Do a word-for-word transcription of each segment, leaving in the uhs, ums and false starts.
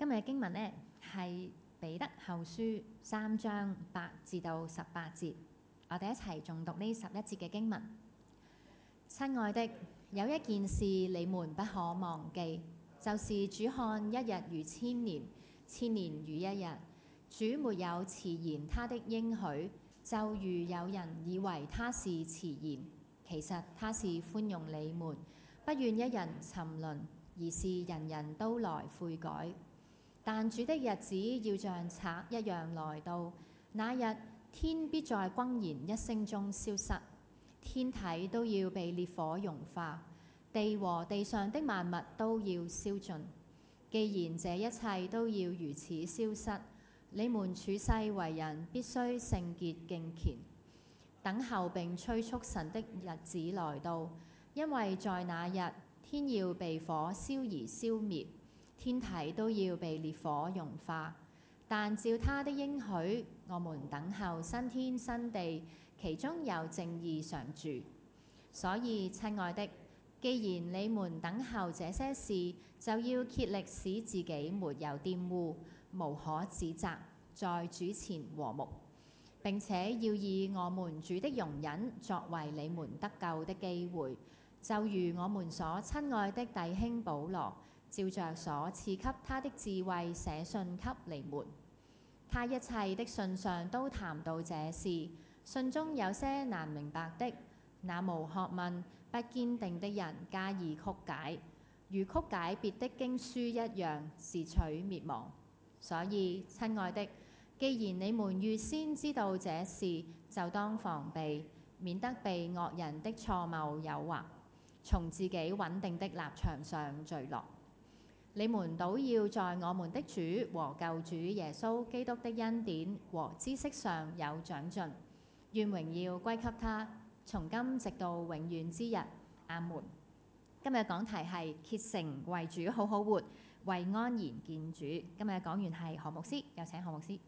今日嘅經文呢係彼得後書三章八至到十八節，我哋一齊誦讀呢十一節嘅經文。親愛的，有一件事你們不可忘記，就是主看一日如千年，千年如一日。主沒有遲延他的應許，就如有人以為他是遲延，其實他是寬容你們，不願一人沉淪，而是人人都來悔改。但主的日子要像賊一樣來到，那日天必在轟然一聲中消失，天體都要被烈火融化，地和地上的萬物都要燒盡。既然這一切都要如此消失，你們處世為人必須聖潔敬虔，等候並催促神的日子來到，因為在那日天要被火燒而消滅，天體都要被烈火融化。但照他的應許，我們等候新天新地，其中有正義常住。所以親愛的，既然你們等候這些事，就要竭力使自己沒有玷污，無可指責，在主前和睦，並且要以我們主的容忍作為你們得救的機會，就如我們所親愛的弟兄保羅照着所賜給他的智慧寫信給你們。他一切的信上都談到這事，信中有些難明白的，那無學問不堅定的人加以曲解，如曲解別的經書一樣，是取滅亡。所以親愛的，既然你們預先知道這事，就當防備，免得被惡人的錯謬誘惑，從自己穩定的立場上墜落。你們倒要在我們的主和救主耶穌基督的恩典和知識上有長進，願榮耀歸給他，從今直到永遠之日。阿門。今日講題係竭誠為主好好活，為安然見主。今日講員係何牧師，有請何牧師。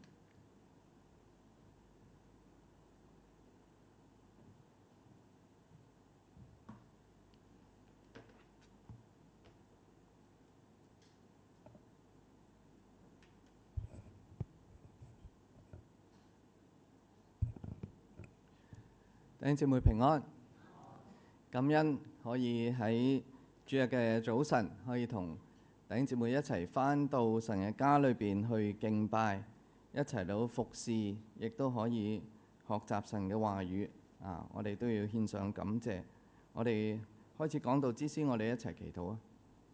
弟兄姊妹平安，感恩可以喺主日嘅早晨，可以同弟兄姊妹一齊返到神嘅家裏邊去敬拜，一齊到服侍，亦都可以學習神嘅話語。啊，我哋都要獻上感謝。我哋開始講道之先，我哋一齊祈禱啊！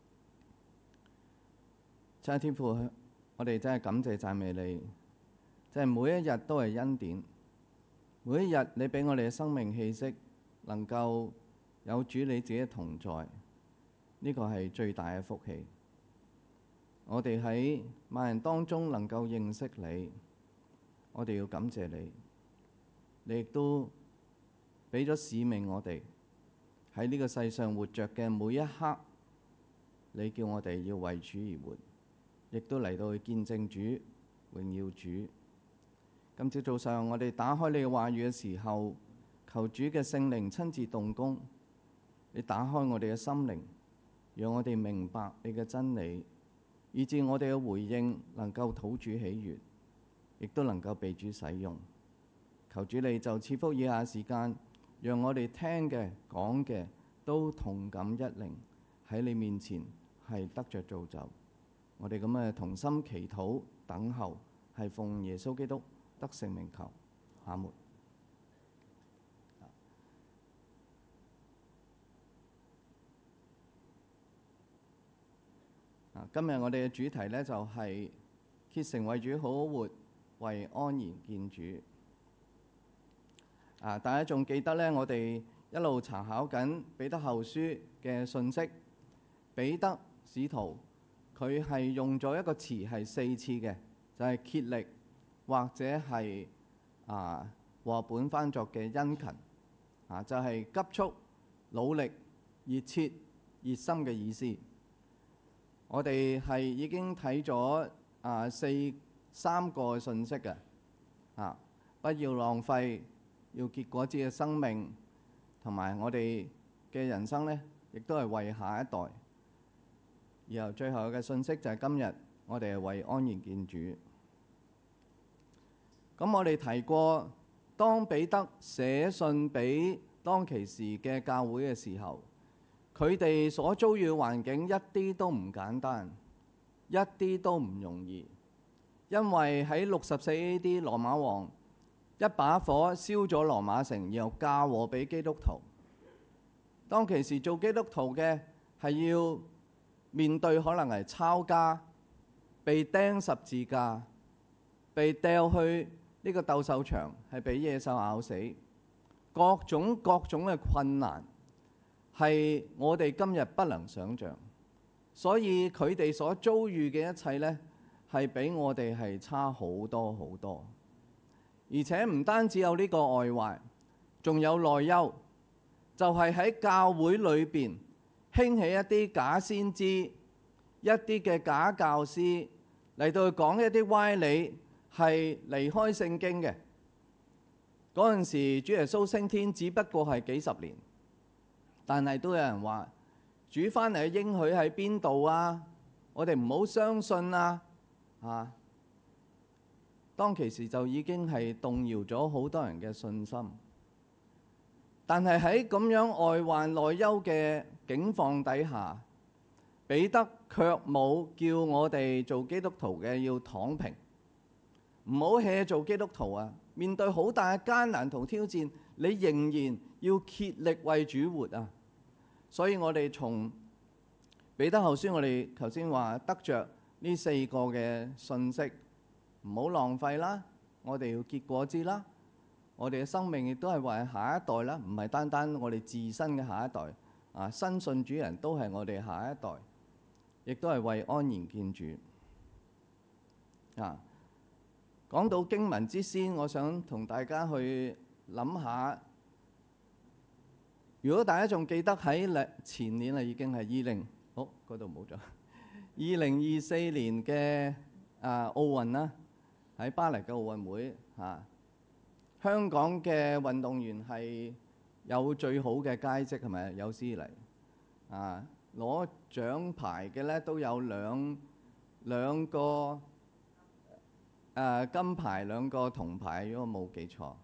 親愛天父，我哋真係感謝讚美你，即係每一日都係恩典。每一日你俾我哋嘅生命氣息，能夠有主你自己嘅同在，呢個係最大嘅福氣。我哋喺萬人當中能夠認識你，我哋要感謝你。你亦都俾咗使命我哋喺呢個世上活着嘅每一刻，你叫我哋要為主而活，亦都嚟到去見證主、榮耀主。今朝早上，我哋打開你嘅話語嘅時候，求主嘅聖靈親自動工，你打開我哋嘅心靈，讓我哋明白你嘅真理，以致我哋嘅回應能夠討主喜悅，亦都能夠被主使用。求主你就賜福以下時間，讓我哋聽嘅講嘅都同感一靈，喺你面前係得着造就。我哋咁嘅同心祈禱等候，係奉耶穌基督得勝名求，阿門。今日我哋嘅主題呢，就係竭誠為主好好活，為安然見主。啊，大家仲記得呢？我哋一路查考緊彼得後書嘅信息，彼得使徒佢係用咗一個詞係四次嘅，就係竭力。或者係啊和本翻作嘅殷勤啊，就係、是、急速、努力、熱切、熱心嘅意思。我哋係已經睇咗啊四三個信息嘅啊，不要浪費，要結果子嘅生命，同埋我哋嘅人生呢，亦都係為下一代。然後最後嘅信息就係今日我哋係為安然見主。咁我哋提過，當彼得寫信俾當其時嘅教會嘅時候，佢哋所遭遇嘅環境一啲都唔簡單，一啲都唔容易。因為喺六十四 A D 羅馬王一把火燒咗羅馬城，然後嫁禍俾基督徒。當其時做基督徒嘅係要面對可能係抄家、被釘十字架、被掉去呢個鬥獸場，係俾野獸咬死，各種各種嘅困難係我哋今日不能想像。所以佢哋所遭遇嘅一切呢，係比我哋係差好多好多。而且唔單止有呢個外患，仲有內憂，就係喺教會裏邊興起一啲假先知、一啲嘅假教師嚟到講一啲歪理，係離開聖經嘅。嗰陣時主耶穌升天只不過係幾十年，但係都有人話主翻嚟嘅應許喺邊度啊？我哋唔好相信啊！啊，當其時就已經係動搖咗好多人嘅信心。但係喺咁樣外患內憂嘅境況底下，彼得卻冇叫我哋做基督徒嘅要躺平，唔好 hea 做基督徒啊！面對好大嘅艱難同挑戰，你仍然要竭力為主活啊！所以我哋從彼得後書，我哋頭先話得着呢四個嘅信息，唔好浪費啦，我哋要結果子啦。我哋嘅生命亦都係為下一代啦，唔係單單我哋自身嘅下一代啊，新信主人都係我哋下一代，亦都係為安然見主啊。講到經文之先，我想同大家去諗下，如果大家仲記得喺前年啊，已經係二零好嗰度冇咗，二零二四年嘅啊奧運啦，喺巴黎嘅奧運會啊。香港嘅運動員係有最好嘅佳績，係咪有史以嚟啊？攞獎牌嘅咧都有兩兩個誒、啊、金牌，兩個銅牌，如果冇記錯。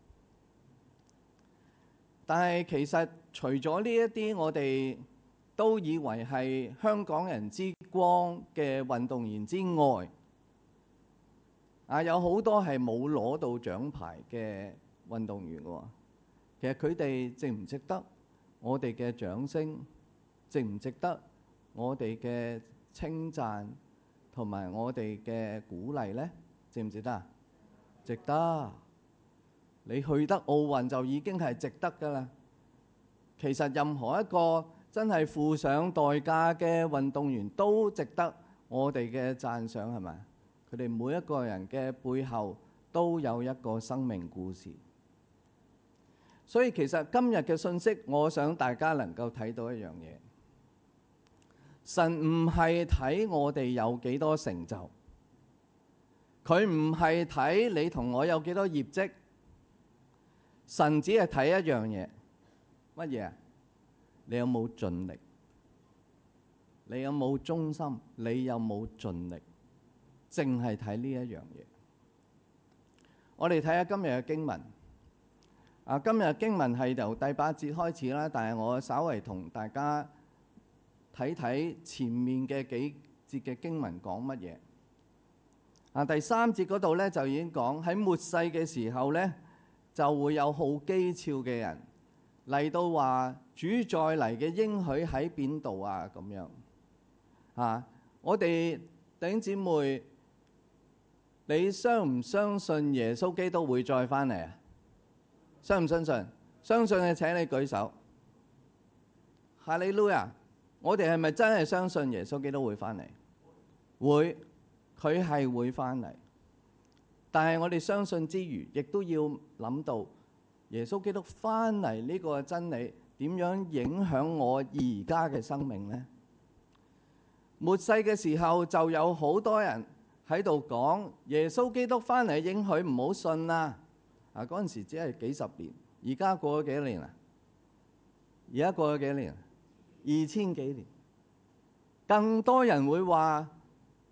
但係其實除咗呢一啲，我哋都以為係香港人之光嘅運動員之外，啊有好多係冇攞到獎牌嘅運動員喎。其實佢哋值唔值得我哋嘅掌聲？值唔值得我哋嘅稱讚同埋我哋嘅鼓勵呢？值唔值得啊？值得。你去得奧運就已經係值得㗎啦。其實任何一個真係付上代價嘅運動員都值得我哋嘅讚賞，係咪？佢哋每一個人嘅背後都有一個生命故事。所以其實今日嘅信息，我想大家能夠睇到一樣嘢，神唔係睇我哋有幾多成就，佢唔係睇你同我有幾多業績，神只係睇一樣嘢，乜嘢啊？你有冇盡力？你有冇忠心？你有冇盡力？淨係睇呢一樣嘢。我哋睇下今日嘅經文。啊，今日經文係由第八節開始啦，但係我稍微同大家睇睇前面嘅幾節嘅經文講乜嘢。啊，第三節嗰度咧就已經講喺末世嘅時候咧，就會有好譏誚嘅人嚟到話主再嚟嘅應許喺邊度啊？咁樣啊，我哋弟兄姊妹，你相唔相信耶穌基督會再翻嚟啊？相唔相信？相信嘅請你舉手。哈利路亞！我哋係咪真係相信耶穌基督會翻嚟？會，佢係會翻嚟。但係我哋相信之餘，亦都要諗到耶穌基督翻嚟呢個真理點樣影響我而家嘅生命呢？末世嘅時候就有好多人喺度講耶穌基督翻嚟應許唔好信啦。啊！嗰陣時只係幾十年，而家過咗幾多年啊？而家過咗幾多年？二千幾年，更多人會話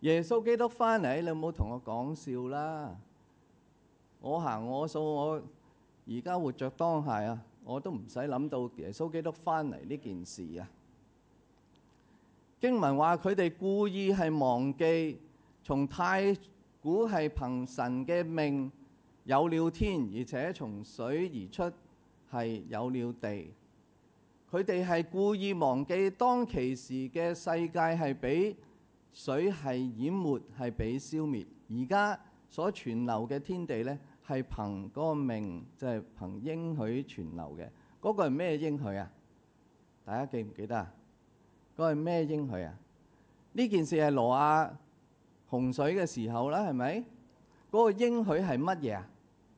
耶穌基督翻嚟，你唔好同我講笑啦！我行我素，我而家活着當下啊，我都唔使諗到耶穌基督翻嚟呢件事啊！經文話佢哋故意係忘記，從太古係憑神嘅命有了天，而且從水而出係有了地。佢哋係故意忘記當其時嘅世界係俾水係淹沒，係俾消滅。而家所存留嘅天地呢，係憑嗰個命，就係憑應許存留嘅。嗰個係咩應許啊？大家記唔記得啊？嗰個係咩應許啊？呢件事係挪亞洪水嘅時候啦，係咪？嗰個應許係乜嘢啊？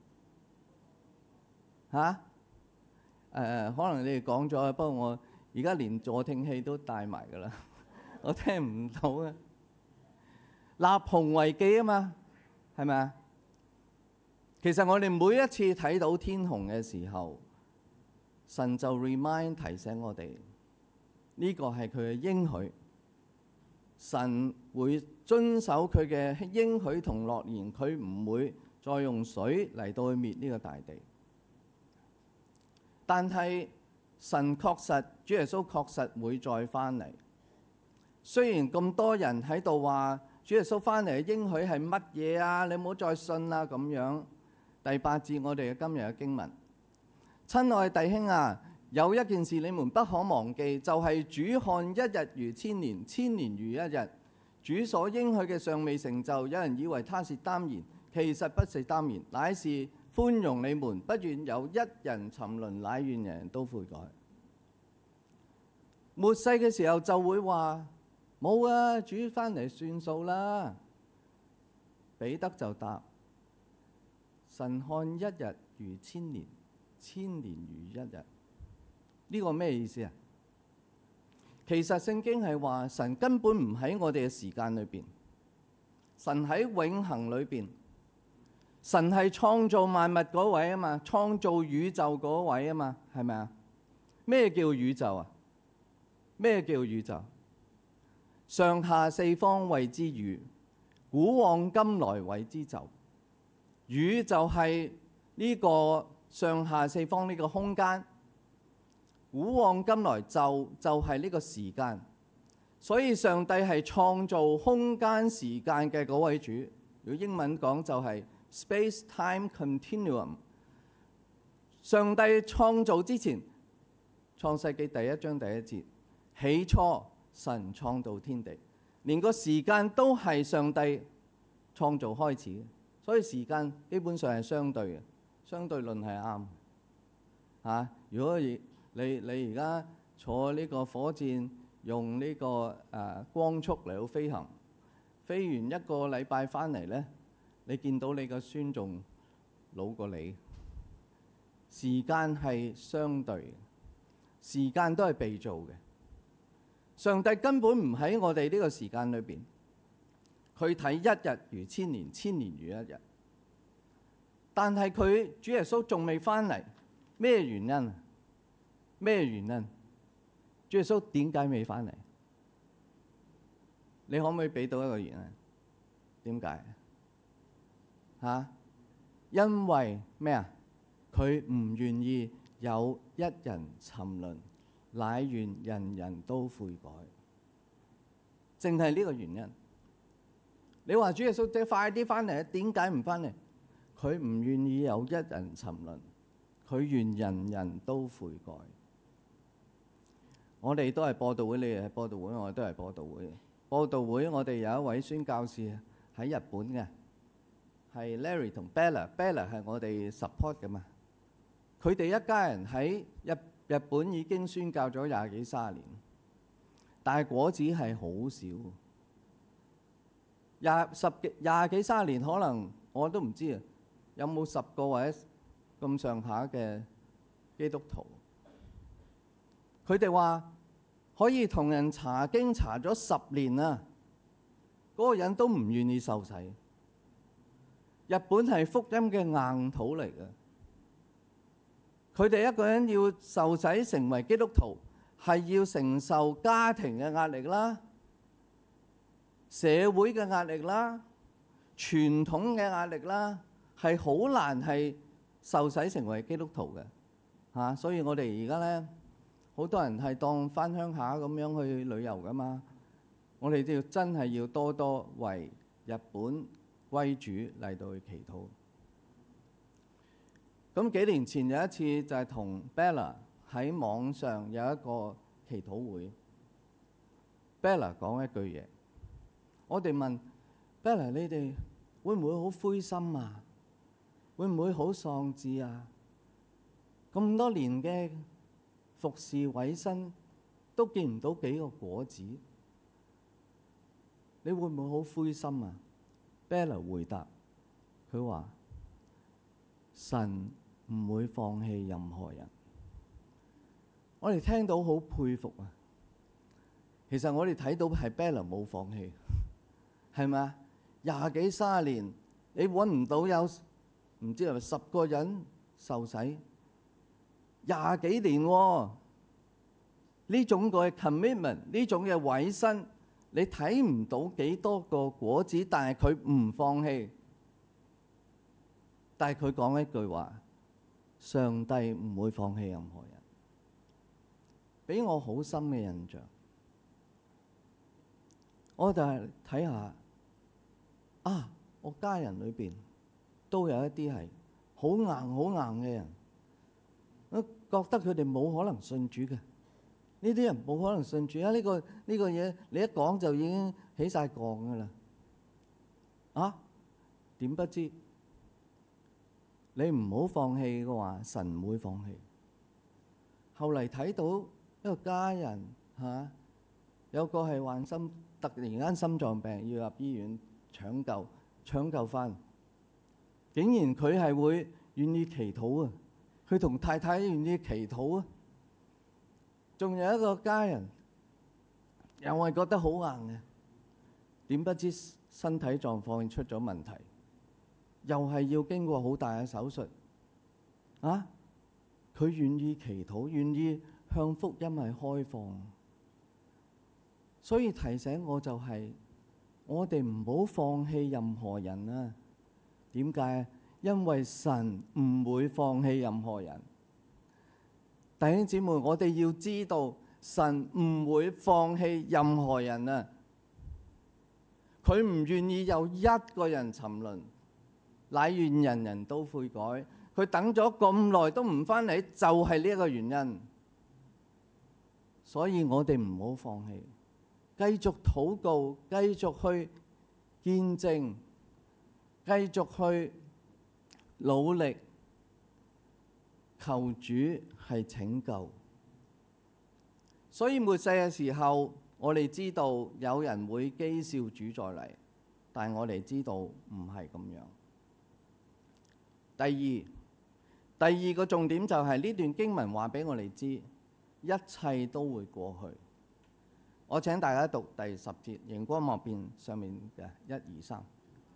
嚇？誒，可能你哋講咗，不過我而家連助聽器都帶埋㗎啦，我聽唔到啊！立紅為記啊嘛，係咪啊？其實我哋每一次睇到天紅嘅時候，神就 remind 提醒我哋，呢個係佢嘅應許，神會遵守佢嘅應許同諾言，佢唔會再用水嚟到去滅呢個大地。但係神確實，主耶穌確實會再翻嚟。雖然咁多人喺度話主耶穌翻嚟嘅應許係乜嘢啊？你唔好再信啦咁樣。第八節我哋嘅今日嘅經文，親愛弟兄啊，有一件事你們不可忘記，就係、是、主看一日如千年，千年如一日。主所應許嘅尚未成就，有人以為他是耽延，其實不是耽延，乃是寬容你們，不願有一人沉淪，乃願人人都悔改。末世嘅時候就會話冇啊，主翻嚟算數啦。彼得就答：神看一日如千年，千年如一日。呢個咩意思啊？其實聖經係話神根本唔喺我哋嘅時間裏邊，神喺永恆裏邊。神係創造萬物嗰位啊嘛，創造宇宙嗰位啊嘛，係咪啊？咩叫宇宙啊？咩叫宇宙？上下四方謂之宇，古往今來謂之宙。宇就係呢個上下四方呢個空間，古往今來就就係呢個時間。所以上帝係創造空間時間嘅嗰位主。如果英文講就係Space-time continuum。上帝創造之前，創世記第一章第一節，起初神創造天地，連個時間都係上帝創造開始嘅，所以時間基本上係相對嘅，相對論係啱嚇。如果你你而家坐呢個火箭，用呢、這個誒、呃、光速嚟到飛行，飛完一個禮拜翻嚟呢，你見到你個孫仲老過你。時間係相對嘅，時間都係被造嘅。上帝根本唔喺我哋呢個時間裏邊，佢睇一日如千年，千年如一日。但係佢主耶穌仲未翻嚟，咩原因？咩原因？主耶穌點解未翻嚟？你可唔可以俾到一個原因？點解？嚇、啊？因為咩啊？佢唔願意有一人沉淪，乃願人人都悔改。淨係呢個原因。你話主耶穌即快啲翻嚟，點解唔翻嚟？佢唔願意有一人沉淪，佢願人人都悔改。我哋都係播道會，你哋係播道會，我哋都係播道會。播道會我哋有一位宣教士喺日本嘅，係 Larry 同 Bella。Bella 係我哋 support 㗎嘛。佢哋一家人喺日日本已經宣教咗廿幾三十年，但係果子係好少。廿十幾廿幾三十年，可能我都唔知啊，有冇十個或者咁上下嘅基督徒？佢哋話可以同人查經查咗十年啊，嗰個人都唔願意受洗。日本係福音嘅硬土嚟嘅。佢哋一個人要受洗成為基督徒，係要承受家庭嘅壓力啦、 社會嘅壓力啦、傳統嘅壓力啦，係好難係受洗成為基督徒嘅嚇、啊。所以我哋而家咧，好多人係當返鄉下咁樣去旅遊噶嘛。我哋都要真係要多多為日本歸主嚟到去祈禱。咁幾年前有一次就係同 Bella 喺網上有一個祈禱會。Bella 講一句嘢，我哋問 Bella：你哋會唔會好灰心啊？會唔會好喪志啊？咁多年嘅服侍委身都見唔到幾個果子，你會唔會好灰心啊？ Bella 回答佢話：神唔會放棄任何人。我哋聽到好佩服啊！其實我哋睇到係 Bella 冇放棄，係咪啊？廿幾三十年，你揾唔到有唔知係咪十個人受洗，廿幾年喎。呢種嘅 commitment， 呢種嘅委身，你睇唔到幾多個果子，但係佢唔放棄。但係佢講一句話：上帝唔會放棄任何人。俾我好深嘅印象。我就係睇下啊，我家人裏邊都有一啲係好硬好硬嘅人，我覺得佢哋冇可能信主嘅。呢啲人冇可能信主啊！呢個呢個嘢你一講就已經起晒槓噶啦。啊，點不知你唔好放棄嘅話，神唔會放棄。後嚟睇到一個家人嚇、啊，有個係患心突然間心臟病要入醫院搶救，搶救翻，竟然佢係會願意祈禱啊！佢同太太願意祈禱啊！仲有一個家人又係覺得好硬嘅，點不知身體狀況出咗問題，又係要經過好大嘅手術啊！佢願意祈禱，願意向福音係開放。所以提醒我就係、是，我哋唔好放棄任何人啊！點解？因為神唔會放棄任何人。弟兄姊妹，我哋要知道，神唔會放棄任何人啊！佢唔願意有一個人沉淪，乃願人人都悔改。佢等咗咁耐都唔返嚟，就係呢一個原因。所以我哋唔好放棄。繼續禱告，繼續去見證，繼續去努力，求主係拯救。所以末世嘅時候，我哋知道有人會譏笑主再嚟，但係我哋知道唔係咁樣。第二，第二個重點就係呢段經文話俾我哋知，一切都會過去。我請大家讀第十節，熒光幕邊上面嘅一二三。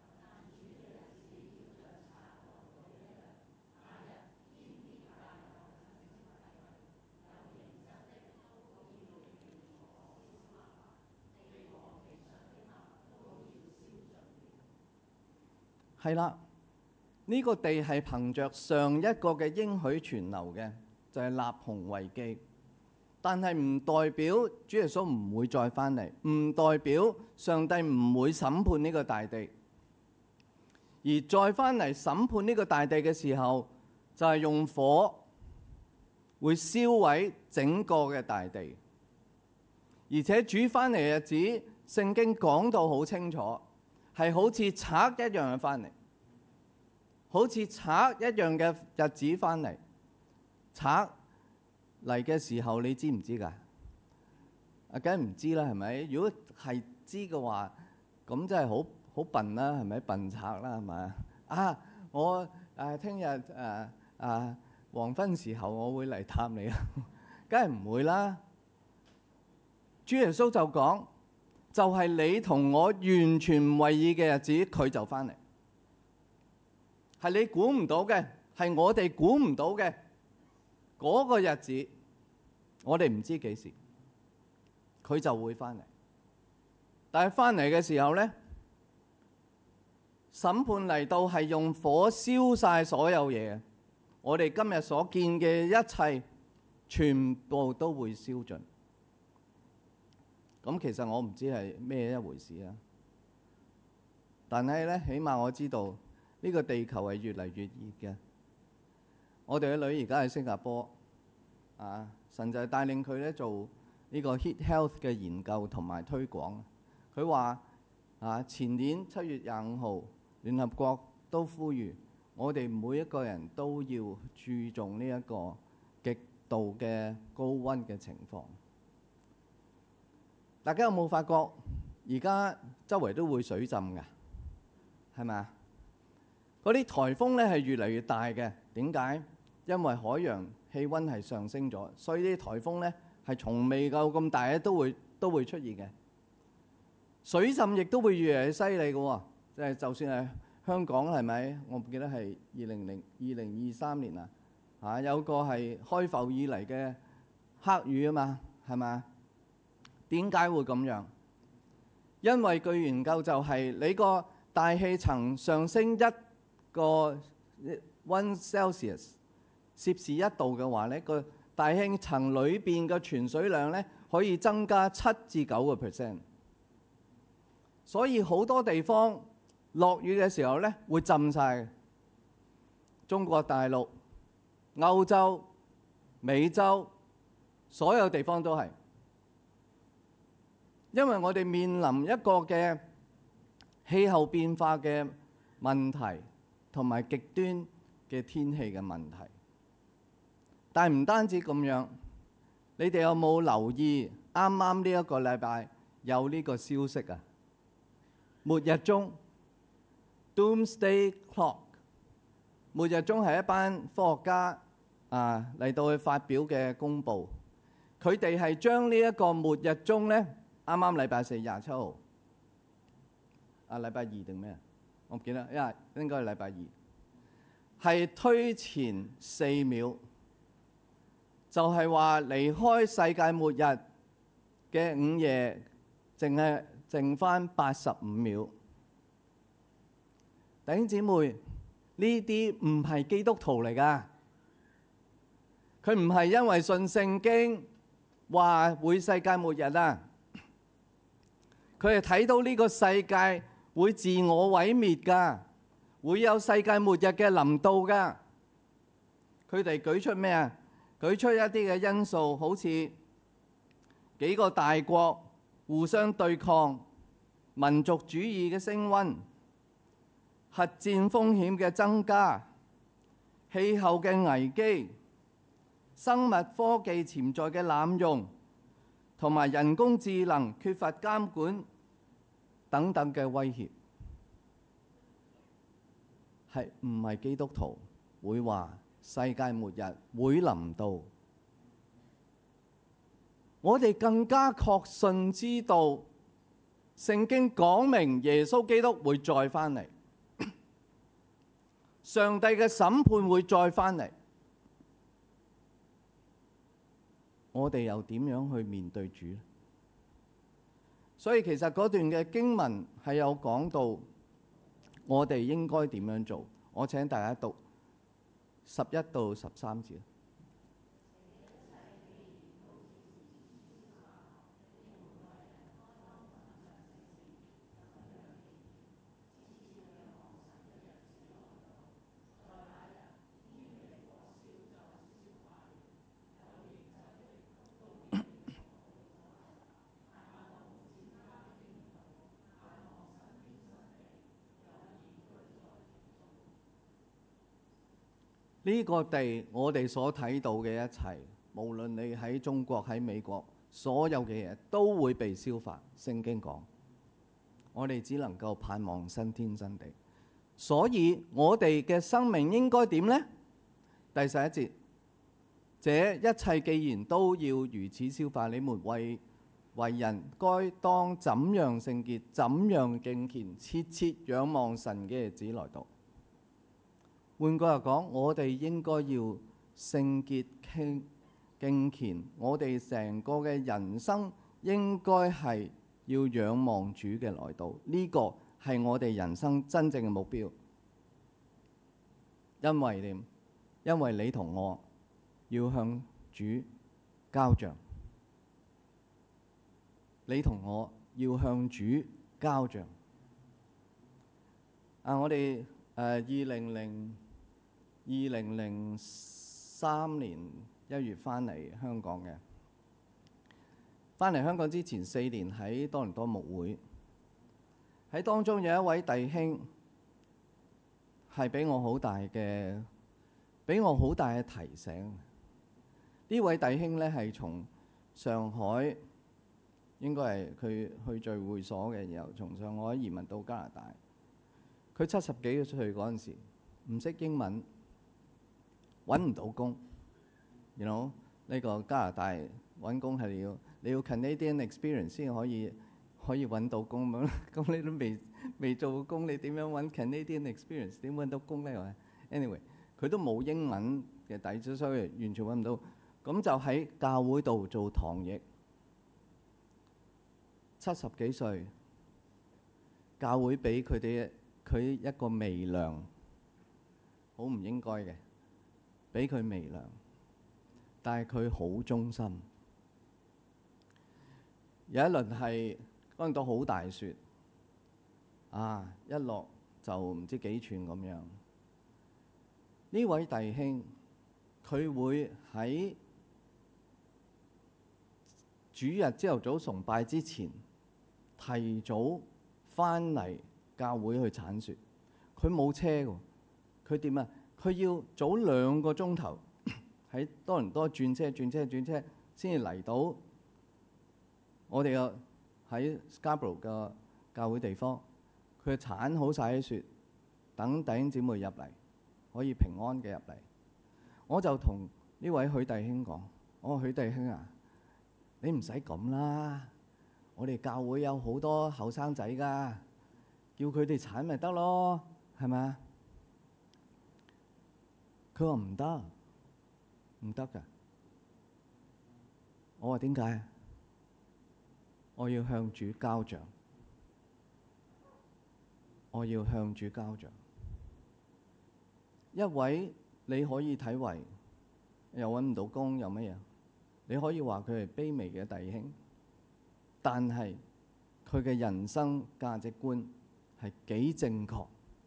係啦，呢個地係憑着上一個嘅應許存留嘅，就係立紅為記。但係唔代表主耶穌唔會再翻嚟，唔代表上帝唔會審判呢個大地。而再翻嚟審判呢個大地嘅時候，就係用火會燒毀整個嘅大地。而且主翻嚟嘅日子，聖經講到好清楚，係好似賊一樣嘅翻嚟，好似賊一樣嘅日子翻嚟。賊嚟嘅時候，你知唔知㗎？啊，梗係唔知啦，係咪？如果係知嘅話，咁真係好好笨啦，係咪？笨賊啦，係咪？啊，我誒聽日誒誒黃昏時候，我會嚟探你啊！梗係唔會啦。主耶穌就講，就係你同我完全唔為意嘅日子，佢就翻嚟。係你估唔到嘅，係我哋估唔到嘅。嗰個日子，我哋唔知幾時，佢就會翻嚟。 但係翻嚟嘅時候呢，審判嚟到係用火燒晒所有嘢。我哋今日所見嘅一切，全部都會燒盡。咁其實我唔知係咩一回事啊。但係呢，起碼我知道呢個地球係越嚟越熱嘅。我哋嘅女而家喺新加坡，啊，神就係帶領佢咧做呢個 heat health 嘅研究同埋推廣。佢話啊，前年七月廿五號，聯合國都呼籲我哋每一個人都要注重呢一個極度嘅高溫嘅情況。大家有冇發覺而家周圍都會水浸㗎？係咪啊？嗰啲颱風咧係越嚟越大嘅。點解？因為海洋氣温係上升咗，所以啲颱風咧係從未夠咁大咧都會都會出現嘅。水浸亦都會越嚟越犀利嘅喎。即係就算係香港係咪？我唔記得係二零零二零二三年啊，嚇有個係開埠以嚟嘅黑雨啊嘛，係咪？點解會咁樣？因為據研究就係你個大氣層上升一個 one Celsius 攝氏一度嘅話呢，個大氣層裏邊嘅存水量呢可以增加七至九個 percent。所以好多地方落雨嘅時候呢會浸晒。中國大陸、歐洲、美洲所有地方都係。因為我哋面臨一個嘅氣候變化嘅問題，同埋極端嘅天氣嘅問題。但係唔單止咁樣，你哋有冇留意啱啱呢一個禮拜有呢個消息啊？末日鐘 Doomsday Clock， 末日鐘係一班科學家啊嚟到去發表嘅公佈。佢哋係將呢一個末日鐘呢。啱啱禮拜四廿七號，啊禮拜二定咩啊？我唔記得，因為應該係禮拜二，係推前四秒，就係話離開世界末日嘅午夜，淨係剩翻八十五秒。弟兄姊妹，呢啲唔係基督徒嚟㗎，佢唔係因為信聖經話會世界末日啊。佢係睇到呢個世界會自我毀滅㗎，會有世界末日嘅臨到㗎。佢哋舉出咩啊？舉出一啲嘅因素，好似幾個大國互相對抗、民族主義嘅升溫、核戰風險嘅增加、氣候嘅危機、生物科技潛在嘅濫用，同埋人工智能缺乏監管等等嘅威脅。係唔係基督徒會話世界末日會臨到？我哋更加確信知道聖經講明耶穌基督會再翻嚟，上帝嘅審判會再翻嚟。我哋又點樣去面對主呢？所以其實嗰段嘅經文係有講到我哋應該點樣做。我請大家讀十一到十三節。呢個地，我哋所睇到嘅一切，無論你喺中國、喺美國，所有嘅嘢都會被消化。聖經講，我哋只能夠盼望新天新地。所以我哋嘅生命應該點呢？第十一節，這一切既然都要如此消化，你們為為人該當怎樣聖潔，怎樣敬虔，切切仰望神嘅日子來到。換句話講，我哋應該要聖潔、敬敬虔，我哋成個嘅人生應該係要仰望主嘅來到，呢、這個係我哋人生真正嘅目標。因為點？因為你同我要向主交賬，你同我要向主交賬。啊，我哋誒二零零二零零三年一月翻嚟香港嘅。翻嚟香港之前四年喺多倫多牧會，喺當中有一位弟兄係俾我好大嘅，俾我好大嘅提醒。呢位弟兄呢係從上海，應該係佢去聚會所嘅，然後從上海移民到加拿大。佢七十幾歲嗰陣時，唔識英文，揾唔到工。you know 呢個加拿大揾工係要你要 Canadian experience 先可以可以揾到工咁。咁你都未未做過工，你點樣揾 Canadian experience？ 點揾到工呢？ Anyway， 佢都冇英文嘅底子，所以完全揾唔到。咁就喺教會度做堂譯。七十幾歲，教會俾佢哋佢一個微糧，好唔應該嘅，俾佢微糧，但係佢好忠心。有一輪係嗰陣都好大雪，啊一落就唔知幾寸咁樣。呢位弟兄佢會喺主日朝頭早崇拜之前提早翻嚟教會去鏟雪。佢冇車喎，佢點啊？佢要早兩個鐘頭喺多倫多轉車、轉車、轉車，先至嚟到我哋嘅喺 Scarborough 嘅教會地方。佢鏟好晒啲雪，等弟兄姊妹入嚟，可以平安嘅入嚟。我就同呢位許弟兄講：我話許弟兄啊，你唔使咁啦，我哋教會有好多後生仔㗎，叫佢哋鏟咪得咯，係咪啊？佢話唔得，唔得㗎。我話點解？我要向主交賬，我要向主交賬。一位你可以睇為又揾唔到工又乜嘢？你可以話佢係卑微嘅弟兄，但係佢嘅人生價值觀係幾正確。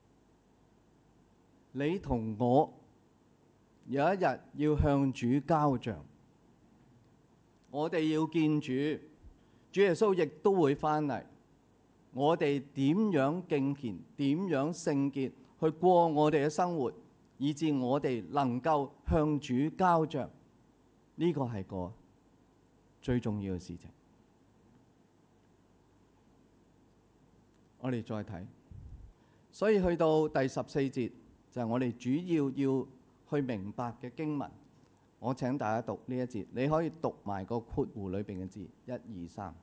你同我有一日要向主交賬，我哋要見主，主耶穌亦都會翻嚟。我哋點樣敬虔，點樣聖潔去過我哋嘅生活，以致我哋能夠向主交賬，呢個係個最重要嘅事情。我哋再睇，所以去到第十四節就係我哋主要要去明白嘅經文。我請大家讀呢一節，你可以讀埋個括弧裏邊嘅字，一二三。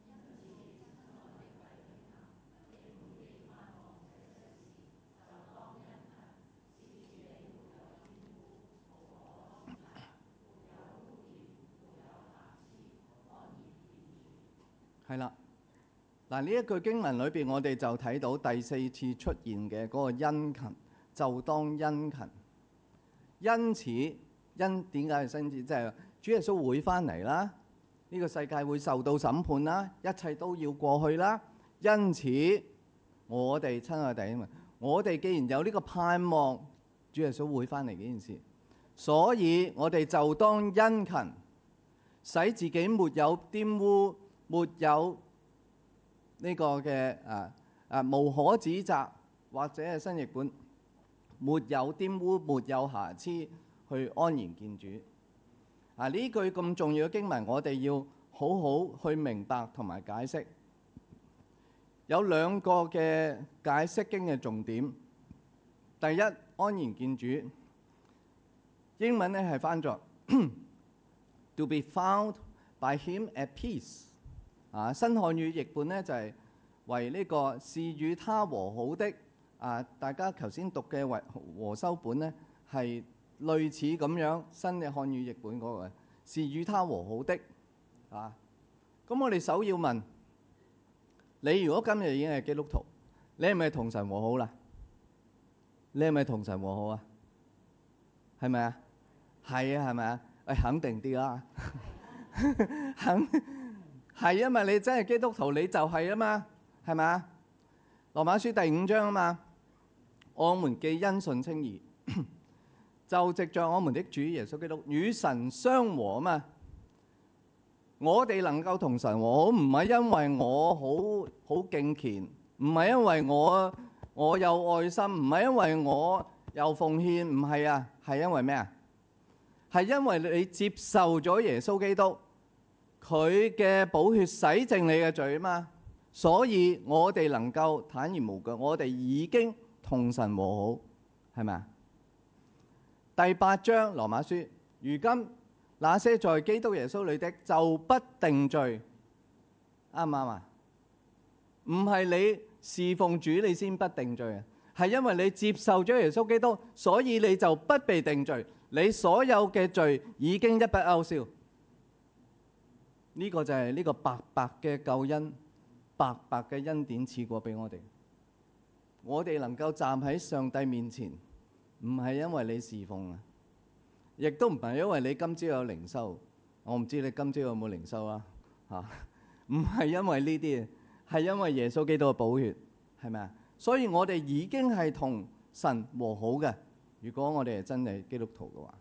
係啦，嗱呢一句經文裏邊，我哋就睇到第四次出現嘅嗰個殷勤，就當殷勤。因此，因點解係因此？即係主耶穌會翻嚟啦，呢個世界會受到審判啦，一切都要過去啦。因此，我哋親愛弟兄們，我哋既然有呢個盼望，主耶穌會翻嚟呢件事，所以我哋就當殷勤，使自己沒有玷污。沒有呢個嘅啊啊無可指責，或者係新譯本沒有玷污、沒有瑕疵，去安然見主。啊呢句咁重要嘅經文，我哋要好好去明白同埋解釋。有兩個嘅解釋經嘅重點。第一，安然見主，英文咧係翻作 to be found by him at peace。啊，新漢語譯本咧就係、是、為呢個是與他和好的。啊，大家頭先讀嘅為和修本咧係類似咁樣，新嘅漢語譯本嗰、那個是與他和好的。啊，咁我哋首要問你如果今日已經係基督徒，你係咪同神和好啦？你係咪同神和好啊？係咪啊？係啊，係咪啊？誒，肯定啲啦，肯係啊嘛！你真係基督徒，你就係啊嘛，係咪啊？羅馬書第五章啊嘛，我們既因信稱義，就藉着我們的主耶穌基督與神相和啊嘛。我哋能夠同神和好，唔係因為我好好敬虔，唔係因為我我有愛心，唔係因為我有奉獻，唔係啊，係因為咩啊？係因為你接受咗耶穌基督，佢嘅寶血洗淨你嘅罪啊嘛，所以我哋能夠坦然無懼，我哋已經同神和好，係咪啊？第八章羅馬書，如今那些在基督耶穌裏的就不定罪，啱唔啱啊？唔係你侍奉主你先不定罪啊，係因為你接受咗耶穌基督，所以你就不被定罪。你所有嘅罪已經一筆勾銷，呢個就係呢個白白嘅救恩，白白嘅恩典賜過俾我哋。我哋能夠站喺上帝面前，唔係因為你侍奉啊，亦都唔係因為你今朝有靈修。我唔知你今朝有冇靈修啊？嚇，唔係因為呢啲，係因為耶穌基督嘅寶血，係咪啊？所以我哋已經係同神和好嘅。如果我哋係真係基督徒嘅話，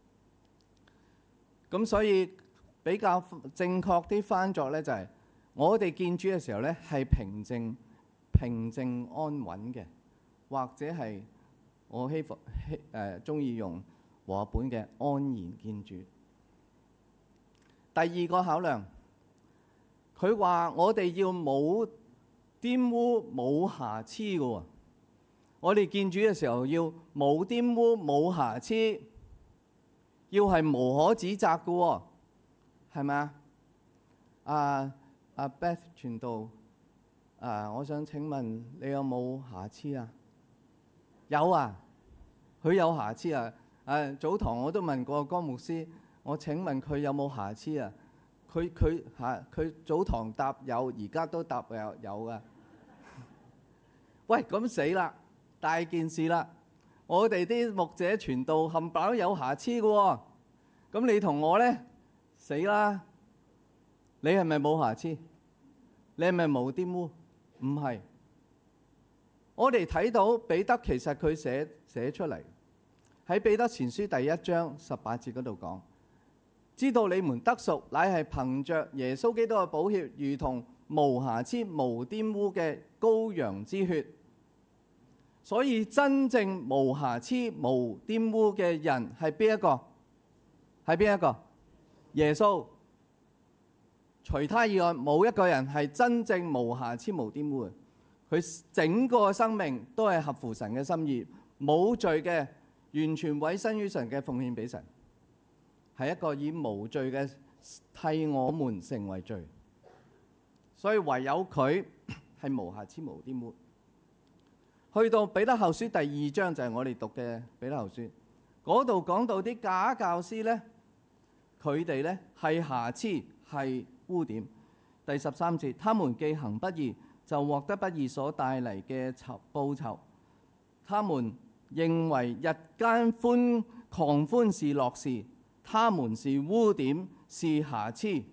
咁所以比較正確啲翻作呢，就係我哋見主嘅時候呢，係平靜、平靜安穩嘅，或者係我希望誒中意用和合本嘅安然見主。第二個考量，佢話我哋要冇玷污、冇瑕疵嘅喎。我哋見主嘅時候要冇玷污、冇瑕疵，要係無可指責嘅喎，係咪啊？啊啊 Beth 傳道啊，我想請問你有冇瑕疵啊？有啊，佢有瑕疵啊！誒，早堂我都問過江牧師，我請問佢有冇瑕疵啊？佢佢嚇佢早堂答有，而家都答有有噶。喂，咁死啦！大件事啦！我哋啲牧者傳道冚唪唥都有瑕疵嘅喎，咁你同我呢？死啦！你係咪冇瑕疵？你係咪冇玷污？唔係。我哋睇到彼得其實佢寫寫出嚟喺彼得前書第一章十八節嗰度講，知道你們得贖乃係憑着耶穌基督嘅寶血，如同無瑕疵、無玷污嘅羔羊之血。所以真正無瑕疵、無玷污嘅人係邊一個？係邊一個？耶穌。除他以外，冇一個人係真正無瑕疵、無玷污嘅。佢整個生命都係合乎神嘅心意，冇罪嘅，完全委身於神嘅奉獻俾神，係一個以無罪嘅替我們成為罪。所以唯有佢係無瑕疵、無玷污。去到彼得後書第二章就係我哋讀嘅彼得後書，嗰度講到啲假教師呢，佢哋呢係瑕疵，係污點。第十三節，他們既行不義，就獲得不義所帶嚟嘅酬報酬。他們認為日間歡狂歡是樂事，他們是污點，是瑕疵。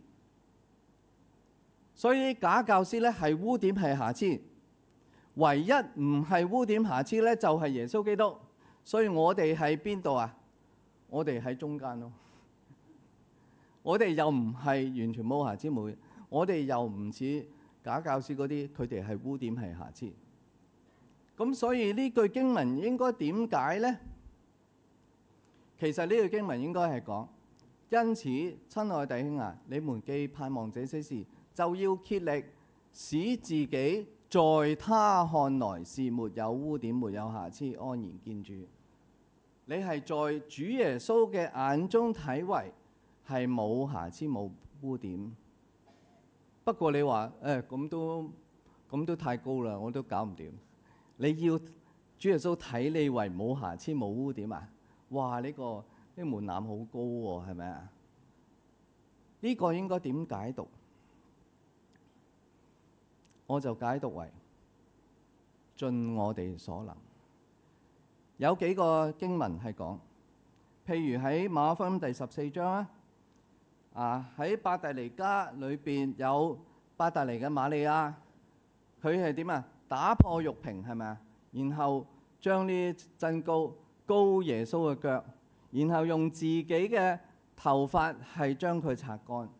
所以假教師呢係污點，係瑕疵。唯一唔係污點瑕疵呢，就係耶穌基督。所以我哋喺邊度啊？我哋喺中間咯。我哋又唔係完全冇瑕疵冇，我哋又唔似假教師嗰啲，佢哋係污點係瑕疵。咁所以呢句經文應該點解呢？其實呢句經文應該係講，因此親愛弟兄啊，你們既盼望這些事，就要竭力使自己在他看來是沒有污點、沒有瑕疵，安然見主。你係在主耶穌嘅眼中睇為係冇瑕疵、冇污點。不過你話誒咁都咁都太高啦，我都搞唔掂。你要主耶穌睇你為冇瑕疵、冇污點啊？哇！呢、這個呢、這個門檻好高喎、啊，係咪啊？呢、這個應該點解讀？ 我就解讀為盡我哋所能。有幾個經文係講，譬如喺馬可福音第十四章啊，啊喺伯大尼家裏邊有伯大尼嘅瑪利亞，佢係點啊？打破玉瓶係咪啊？然後將呢真膏膏耶穌嘅腳，然後用自己嘅頭髮係將佢擦乾。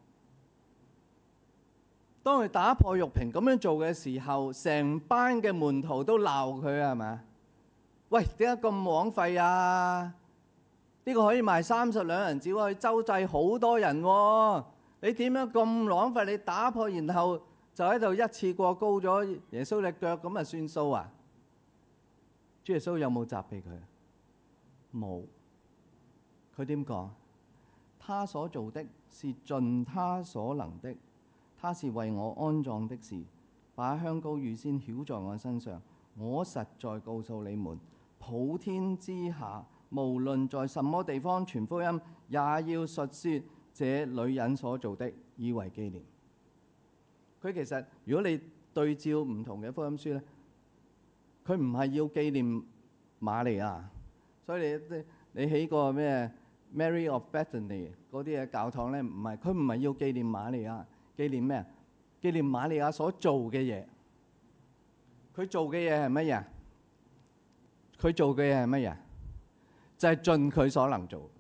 當佢打破玉瓶咁樣做嘅時候，成班嘅門徒都鬧佢係咪？喂，點解咁枉費啊？呢個可以賣三十兩銀子，可以周濟好多人喎。你點樣咁浪費？你打破然後就喺度一次過膏咗耶穌隻腳，咁啊算數啊？主耶穌有冇責備佢？冇。佢點講？他所做的是盡他所能的，他是為我安葬的事，把香膏預先曉在我身上。我實在告訴你們，普天之下無論在什麼地方傳福音，也要述說這女人所做的，以為紀念。佢其實如果你對照唔同嘅福音書呢，佢唔係要紀念瑪利亞，所以你你起個咩 Mary of Bethany 嗰啲嘅教堂呢，唔係，佢唔係要紀念瑪利亞，紀念咩？紀念瑪利亞所做嘅嘢。佢做嘅嘢係乜嘢？佢做嘅嘢係乜嘢？就係盡佢所能做。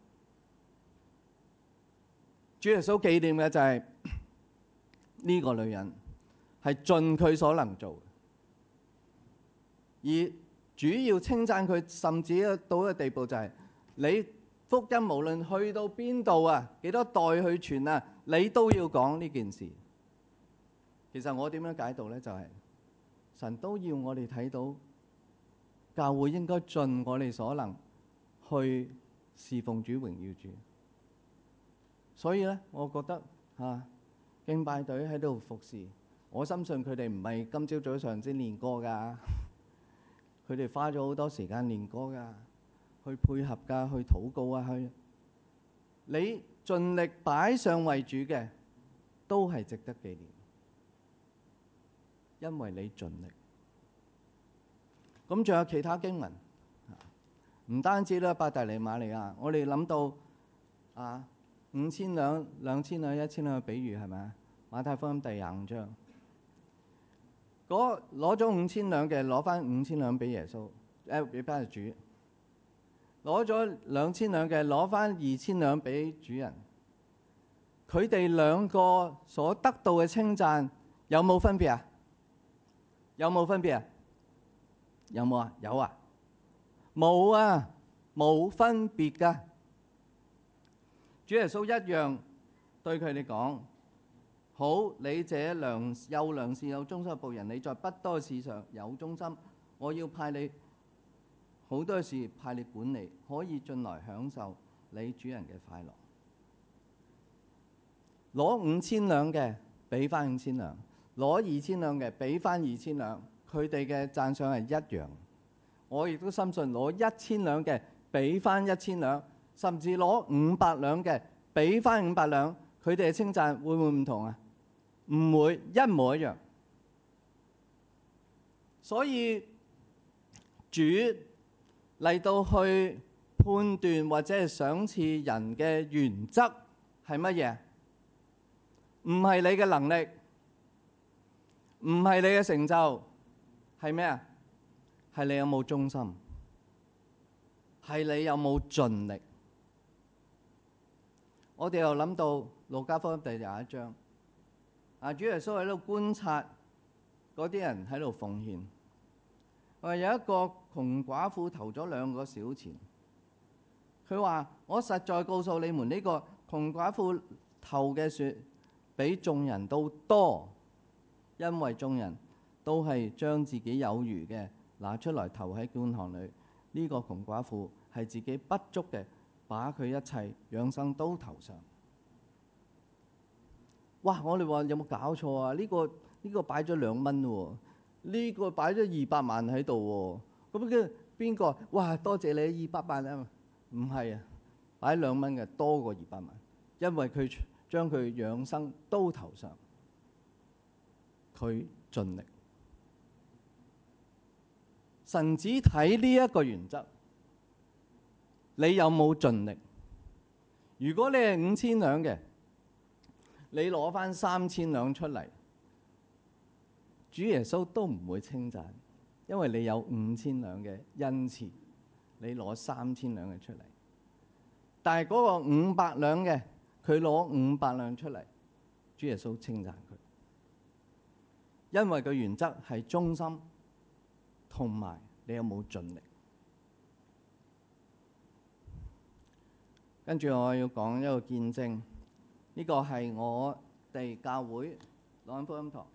主耶穌紀念嘅就係呢個女人係盡佢所能做，而主要稱讚佢，甚至到一個地步就係你福音無論去到邊度啊，幾多代去傳啊，你都要講呢件事。其實我點樣解讀呢？就係、是、神都要我哋睇到教會應該盡我哋所能去侍奉主、榮耀主。所以咧，我覺得嚇、啊、敬拜隊喺度服侍，我深信佢哋唔係今朝早上先練歌㗎，佢哋花咗好多時間練歌㗎，去配合㗎，去禱告啊，去你盡力擺上為主嘅，都係值得紀念，因為你盡力。咁仲有其他經文，唔單止咧，伯大尼瑪利亞，我哋諗到啊。五千兩、兩千兩、一千兩嘅比喻係咪啊？馬太福音第廿五章，嗰攞咗五千兩嘅攞翻五千兩俾耶穌，誒俾翻主；攞咗兩千兩嘅攞翻二千兩俾主人。佢哋兩個所得到嘅稱讚有冇分別啊？有冇分別啊？有冇啊？有啊？冇啊？冇分別㗎。主耶穌一樣對佢哋講：好，你這良又良善又忠心嘅僕人，你在不多事上有忠心，我要派你好多事派你管理，可以進來享受你主人嘅快樂。攞五千兩嘅俾翻五千兩，攞二千兩嘅俾翻二千兩，佢哋嘅讚賞係一樣。我亦都深信攞一千兩嘅俾翻一千兩。甚至攞五百兩嘅俾翻五百兩，佢哋嘅稱讚會唔會唔同啊？唔會，一模一樣。所以主嚟到去判斷或者係賞賜人嘅原則係乜嘢？唔係你嘅能力，唔係你嘅成就，係咩啊？係你有冇忠心，係你有冇盡力。我哋又諗到路加福音第廿一章，啊，主耶穌喺度觀察嗰啲人喺度奉獻。話有一個窮寡婦投咗兩個小錢，佢話：我實在告訴你們，呢個窮寡婦投嘅説比眾人都多，因為眾人都係將自己有餘嘅拿出來投喺捐項裏，呢個窮寡婦係自己不足嘅，把佢一切養生都投上。哇！我哋話有冇搞錯啊？呢、這個呢、這個擺咗兩蚊喎，呢、這個擺咗二百萬喺度喎。咁嘅邊個？哇！多謝你二百萬啊！唔係啊，擺兩蚊嘅多過二百萬，因為佢將佢養生都投上，佢盡力。 神只睇呢一個原則，你有冇盡力？如果你係五千兩嘅，你攞翻三千兩出嚟，主耶穌都唔會稱讚，因為你有五千兩嘅恩賜，你攞三千兩嘅出嚟。但係嗰個五百兩嘅，佢攞五百兩出嚟，主耶穌稱讚佢，因為個原則係忠心，同埋你有冇盡力。跟住我要講一個見證，呢個係我哋教會朗恩福音堂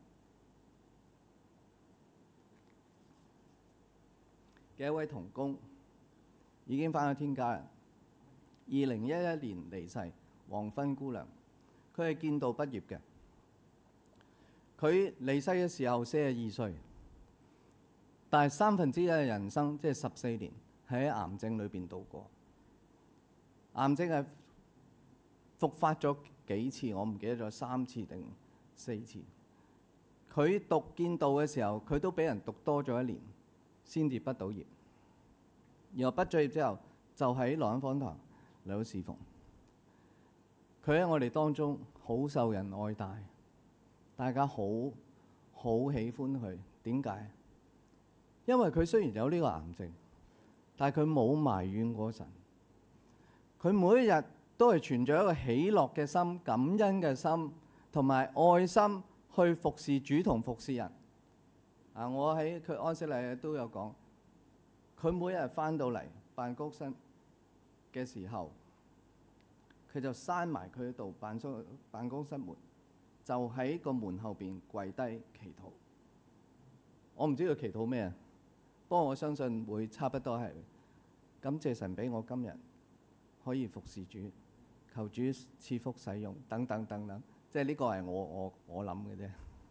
嘅一位同工，已經返咗天家啦。二零一一年離世，黃芬姑娘，佢係劍道畢業嘅。佢離世嘅時候四十二歲，但係三分之一嘅人生，即係十四年，係喺癌症裏邊度過。癌症係復發咗幾次，我唔記得咗三次定四次。佢讀劍道嘅時候，佢都俾人讀多咗一年先至畢到業。然後畢咗業之後，就喺朗恩福音堂嚟到侍奉。佢喺我哋當中好受人愛戴，大家好好喜歡佢。點解？因為佢雖然有呢個癌症，但係佢冇埋怨過神。佢每一日都係存著一個喜樂嘅心、感恩嘅心同埋愛心去服侍主同服侍人。啊！我喺佢安息禮都有講，佢每日返到嚟辦公室嘅時候，佢就閂埋佢度辦公辦公室門，就喺個門後邊跪低祈禱。我唔知佢祈禱咩啊，不過我相信會差不多係感謝神俾我今日可以服侍主，求主賜福使用等等等等，即係呢個係我我我諗嘅啫。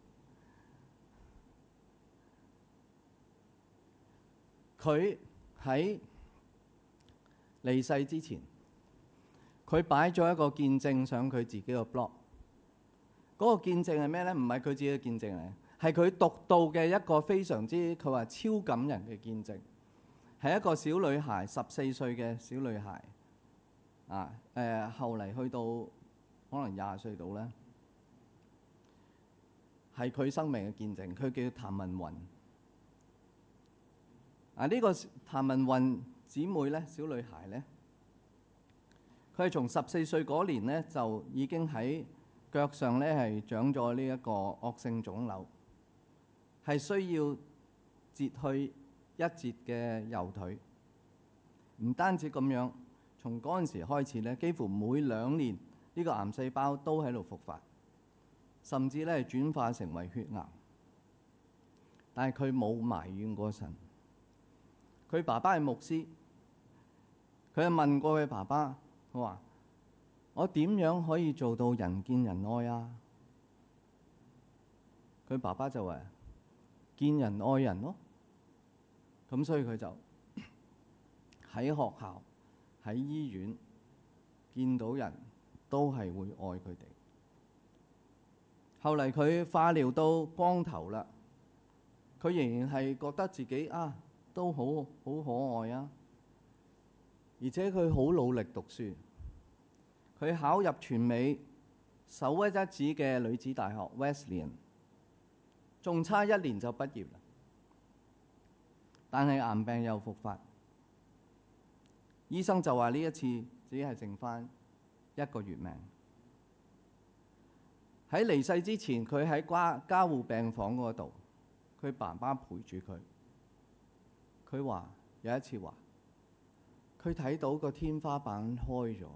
佢喺離世之前，佢擺咗一個見證上佢自己個 blog。嗰個見證係咩呢？唔係佢自己嘅見證嚟，係佢讀到嘅一個非常之佢話超感人嘅見證，係一個小女孩，十四歲嘅小女孩。啊，誒、呃，後嚟去到可能廿歲度咧，係佢生命嘅見證。佢叫譚文雲。啊，呢、這個譚文雲姊妹咧，小女孩咧，佢係從十四歲嗰年咧就已經喺腳上咧係長咗呢一個惡性腫瘤，係需要截去一截嘅右腿。唔單止咁樣，從嗰陣時開始咧，幾乎每兩年呢個癌細胞都喺度復發，甚至咧轉化成為血癌。但係佢冇埋怨過神。佢爸爸係牧師，佢係問過佢爸爸，佢話：我點樣可以做到人見人愛啊？佢爸爸就話：見人愛人咯。咁所以佢就喺學校、喺醫院見到人都係會愛佢哋。後嚟佢化療到光頭啦，佢仍然係覺得自己啊都好好可愛啊，而且佢好努力讀書。佢考入全美首屈一指嘅女子大學 Wesleyan， 仲差一年就畢業啦。但係癌病又復發，醫生就話呢一次只係剩返一個月命。喺離世之前，佢喺家加護病房嗰度，佢爸爸陪住佢。佢話有一次話，佢睇到個天花板開咗，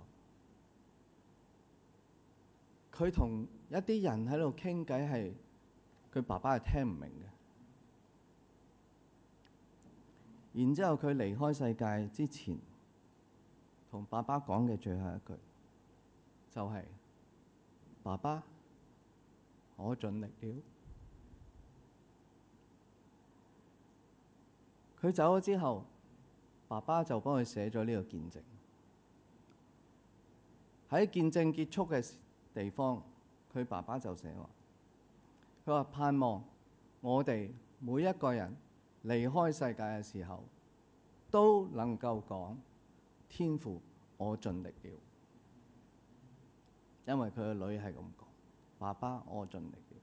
佢同一啲人喺度傾偈，係佢爸爸係聽唔明嘅。然之後佢離開世界之前，同爸爸講嘅最後一句就係：爸爸，我盡力了。佢走咗之後，爸爸就幫佢寫咗呢個見證。喺見證結束嘅地方，佢爸爸就寫話：佢話盼望我哋每一個人離開世界嘅時候，都能夠講天父，我盡力了。因為佢個女係咁講，爸爸，我盡力了。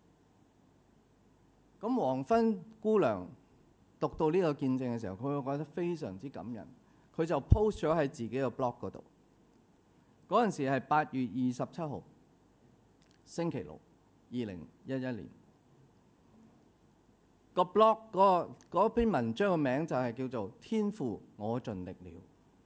咁黃昏姑娘讀到呢個見證嘅時候，佢會覺得非常之感人，佢就 post 咗喺自己個 blog 嗰度。嗰陣時係八月二十七號，星期六，二零一一年。個 blog 嗰個嗰篇文章嘅名就係叫做天父，我盡力了。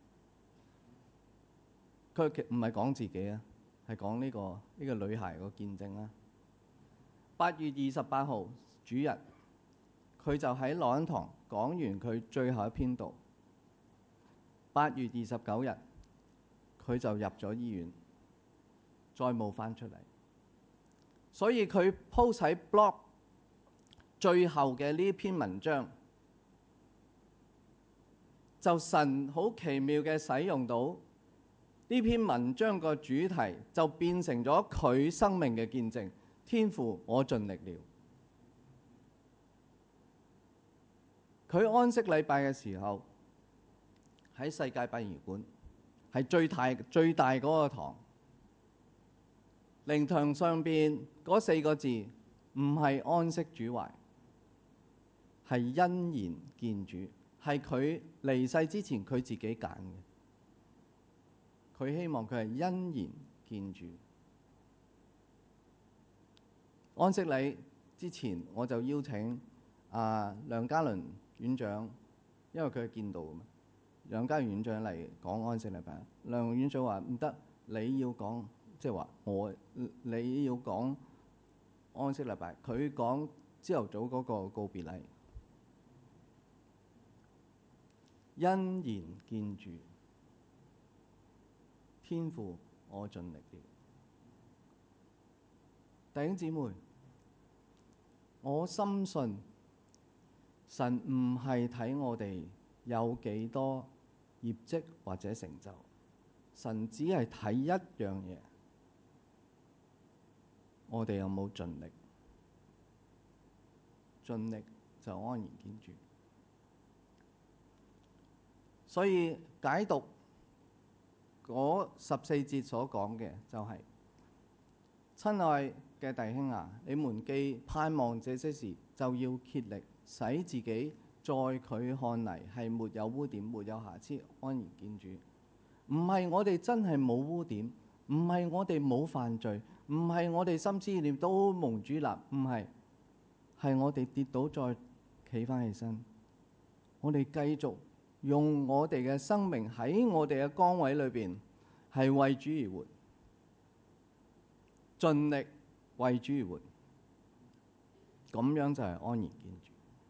佢唔係講自己啊，係講呢個呢個女孩個見證啦。八月二十八號主日，佢就喺樂恩堂講完佢最後一篇道。八月二十九日，佢就入咗醫院，再冇翻出嚟。所以佢 post 喺 blog 最後嘅呢篇文章，就神好奇妙嘅使用到呢篇文章個主題，就變成咗佢生命嘅見證。天父，我盡力了。佢安息禮拜嘅時候，喺世界殯儀館，係最大最大嗰個堂，靈堂上邊嗰四個字唔係安息主懷，係欣然見主，係佢離世之前佢自己揀嘅。佢希望佢係欣然見主。安息禮之前，我就邀請啊梁家麟院長，因為佢係見到嘅嘛。梁家麟院長嚟講安息禮拜，梁院長話唔得，你要講，即係話我你要講安息禮拜。佢講朝頭早嗰個告別禮，欣然見主，天父，我盡力了。弟兄姊妹，我深信神唔係睇我哋有幾多業績或者成就，神只係睇一樣嘢，我哋有冇盡力？盡力就安然見主。所以解讀嗰十四節所講嘅就係、是：親愛嘅弟兄啊，你們既盼望這些事，就要竭力使自己在佢看嚟係沒有污點、沒有瑕疵，安然見主。唔係我哋真係冇污點，唔係我哋冇犯罪，唔係我哋心思意念都蒙主立，唔係，係我哋跌倒再企翻起身，我哋繼續用我哋嘅生命喺我哋嘅崗位裏邊係為主而活，盡力為主而活，咁樣就係安然見主。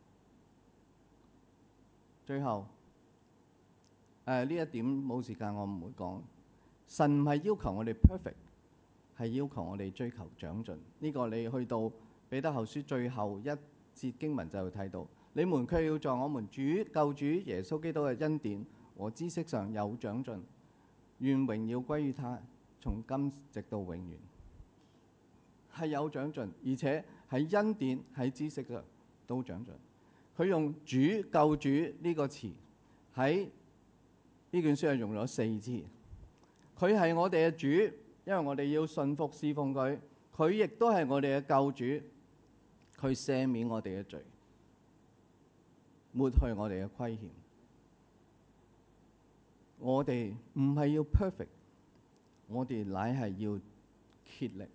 最後，誒呢一點冇時間，我唔會講。神唔係要求我哋 perfect， 係要求我哋追求長進。呢個你去到彼得後書最後一節經文就會睇到。你們卻要在我們主救主耶穌基督嘅恩典和知識上有長進，願榮耀歸於他，從今直到永遠。係有長進，而且喺恩典喺知識上都長進。佢用主救主呢個詞喺呢卷書係用咗四次。佢係我哋嘅主，因為我哋要信服侍奉佢。佢亦都係我哋嘅救主，佢赦免我哋嘅罪，抹去我哋嘅虧欠。我哋唔係要 perfect， 我哋乃係要竭力。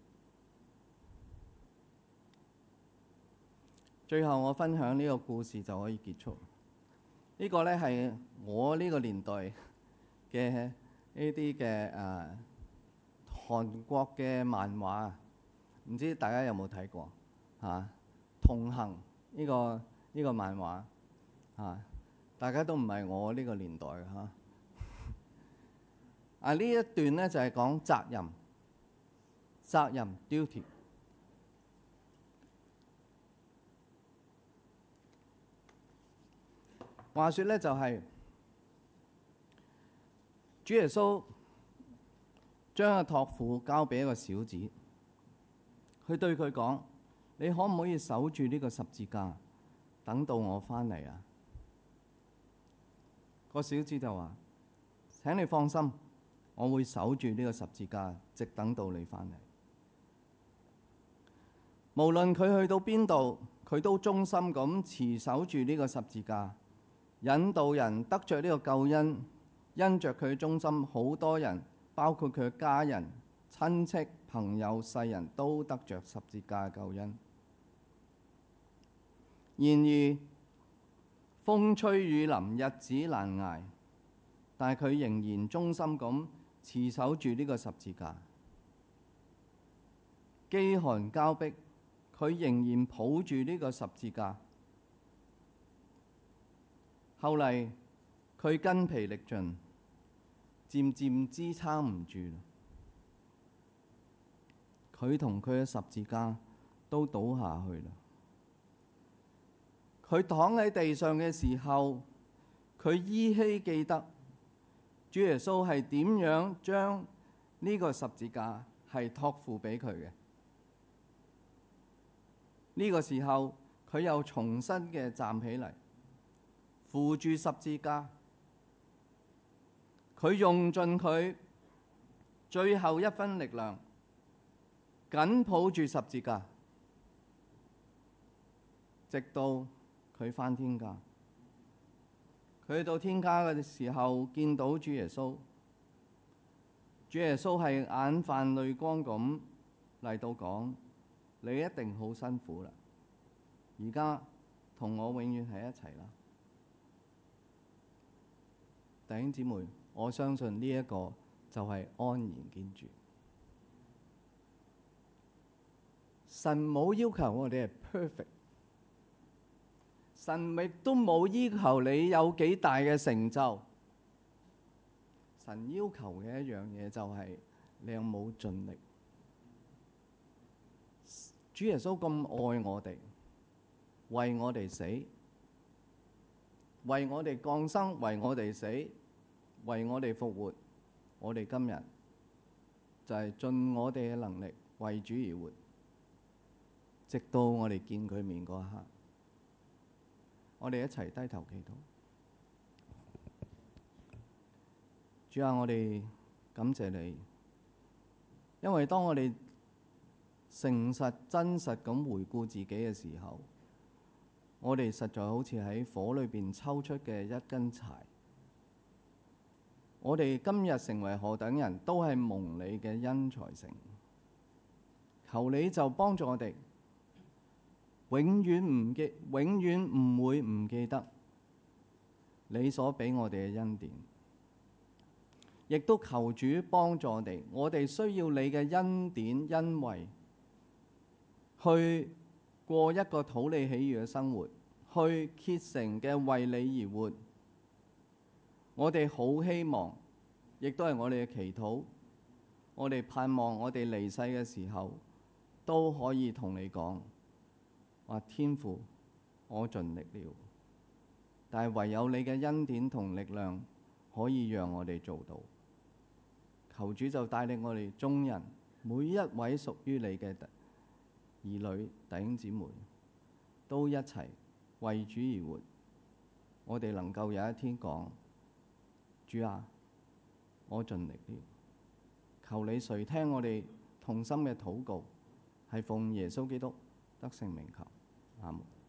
最後我分享呢個故事就可以結束。呢個呢係我呢個年代嘅呢啲嘅誒韓國嘅漫畫，唔知大家有冇睇過嚇、啊？同行呢個呢個漫畫嚇、啊，大家都唔係我呢個年代嘅嚇。啊呢一段呢就係講責任，責任 duty。話說咧，就係、是、主耶穌將個託付交俾一個小子，佢對佢講：你可唔可以守住呢個十字架， 等到我返嚟啊？個小子就話：請你放心，我會守住呢個十字架，直等到你返嚟。無論佢去到邊度，佢都忠心咁持守住呢個十字架，引導人得着呢個救恩。因着佢嘅忠心，好多人，包括佢嘅家人、親戚、朋友、世人都得着十字架嘅救恩。然而風吹雨淋，日子難捱，但係佢仍然忠心咁持守住呢個十字架。飢寒交迫，佢仍然抱住呢個十字架。後嚟佢筋疲力盡，漸漸支撐唔住，佢同佢嘅十字架都倒下去啦。佢躺喺地上嘅時候，佢依稀記得主耶穌係點樣將呢個十字架係託付俾佢嘅。呢個時候，佢又重新嘅站起嚟，扶住十字架。佢用盡佢最後一分力量，緊抱住十字架，直到佢返天家。佢去到天家嘅時候，見到主耶穌，主耶穌係眼泛淚光咁嚟到講：你一定好辛苦啦，而家同我永遠喺一齊啦。弟兄姊妹，我相信呢一個就係安然見住。神冇要求我哋係 perfect， 神亦都冇要求你有幾大嘅成就。神要求嘅一樣嘢就係你有冇盡力。主耶穌咁愛我哋，為我哋死，為我哋降生，為我哋死，為我哋復活。我哋今日就係盡我哋嘅能力為主而活，直到我哋見佢面嗰一刻。我哋一齊低頭祈禱。主啊，我哋感謝你，因為當我哋誠實真實咁回顧自己嘅時候，我哋實在好似喺火裏邊抽出嘅一根柴。我哋今日成為何等人，都係蒙你嘅恩才成。求你就幫助我哋，永遠唔記，永遠唔會唔記得你所俾我哋嘅恩典。亦都求主幫助我哋，我哋需要你嘅恩典恩惠，去過一個討你喜悅嘅生活，去竭誠嘅為你而活。我哋好希望，亦都係我哋嘅祈禱，我哋盼望我哋離世嘅時候都可以同你講：話天父，我盡力了。但係唯有你嘅恩典同力量可以讓我哋做到。求主就帶領我哋眾人，每一位屬於你嘅兒女弟兄姊妹，都一齊為主而活。我哋能夠有一天講：主啊，我盡力了。求你垂聽我哋同心嘅禱告，係奉耶穌基督得勝名求。阿門。